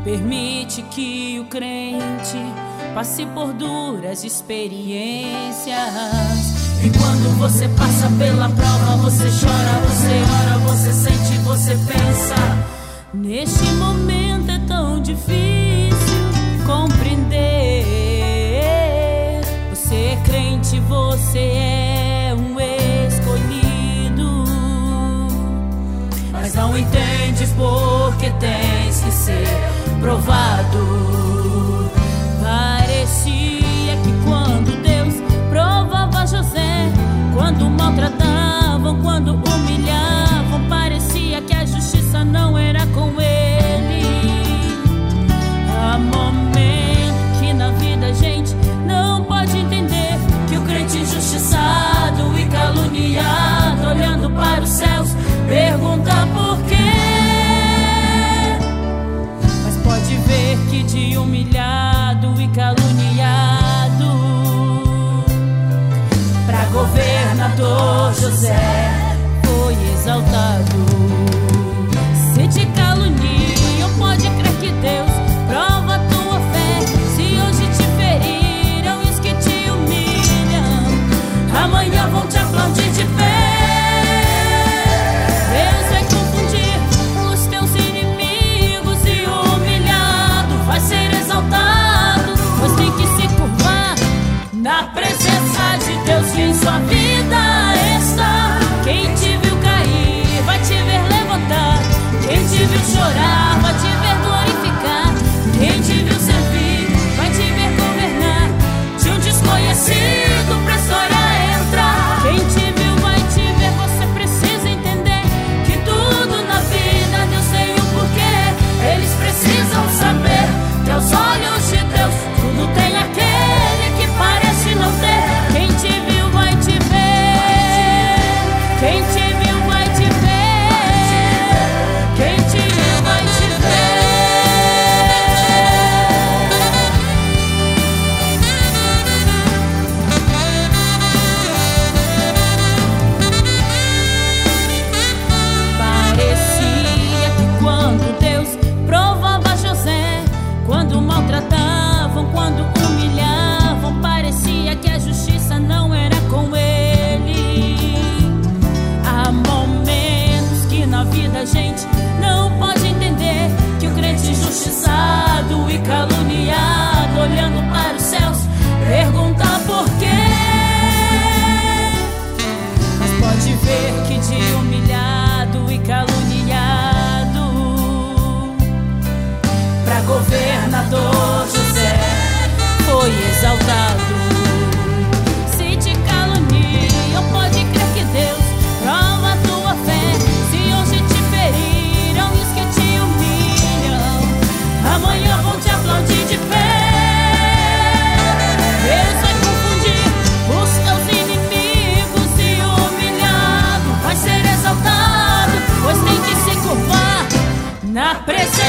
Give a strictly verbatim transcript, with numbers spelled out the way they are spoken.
Permite que o crente passe por duras experiências. E quando você passa pela prova, você chora, você ora, você sente, você pensa. Neste momento é tão difícil compreender. Você é crente, você é um escolhido, mas não entendes porque tens que ser provado. Parecia que quando Deus provava José, quando maltratavam, quando humilhavam, parecia que a justiça não era com ele. Há momento que na vida a gente não pode entender que o crente injustiçado e caluniado, olhando para os céus, pergunta por quê. Mas pode ver que de humilhado e caluniado pra governador José foi exaltado. Se te caluniam, pode crer que Deus prova a tua fé. Se hoje te feriram, os que te humilham, amanhã vão te aplaudir de pé. Deus vai confundir os teus inimigos e o humilhado vai ser exaltado, pois tem que se curvar na presença de Deus que em sua vida está. Quem te viu cair vai te ver levantar. Quem te viu chorar vai te ver glorificar. Quem te viu servir vai te ver governar. De um desconhecido pra história entrar. Quem te viu vai te ver. Você precisa entender que tudo na vida Deus tem um porquê. Eles precisam saber que aos olhos de Deus tudo tem aquele que parece não ter. Quem te viu vai te ver. Quem te viu vai te ver. Quem te viu vai te ver. Parecia que quando Deus provava José, quando maltratavam, quando humilhavam, parecia que a justiça não era com ele. Há momentos que na vida a gente não pode entender que o crente injustiçado e caluniado, olhando para os céus, pergunta por quê. Mas pode ver que de humilhado e caluniado pra governador José foi exaltado. Se te caluniam, pode crer que Deus prova a tua fé. Se hoje te feriram e os que te humilham, amanhã vão te aplaudir de pé. Deus vai confundir os teus inimigos e o humilhado vai ser exaltado, pois tem que se curvar na presença